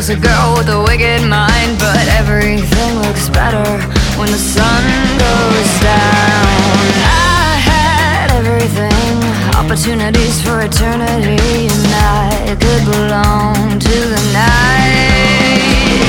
was a girl with a wicked mind, but everything looks better when the sun goes down. I had everything, opportunities for eternity, and I could belong to the night.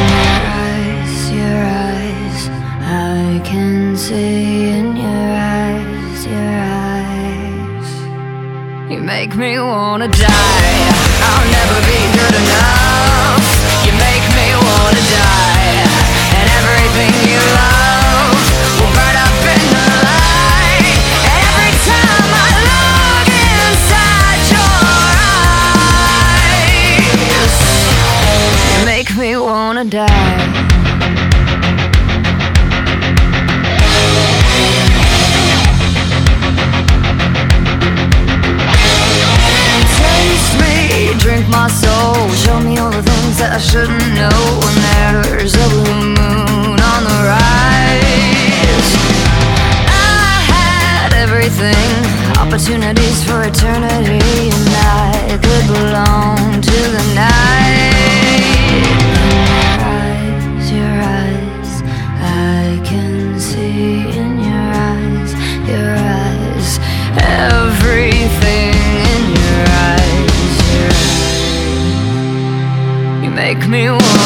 Your eyes, I can see in your eyes, your eyes. You make me wanna die. I'll never be good enough. You make me wanna die. And everything you love will burn up in the light. And every time I look inside your eyes, you make me wanna die. Drink my soul, show me all the things that I shouldn't know. When there's a blue moon on the rise, I had everything, opportunities for eternity, and I could belong to the night. Your eyes, I can see in your eyes, your eyes, everything in your eyes. Make me want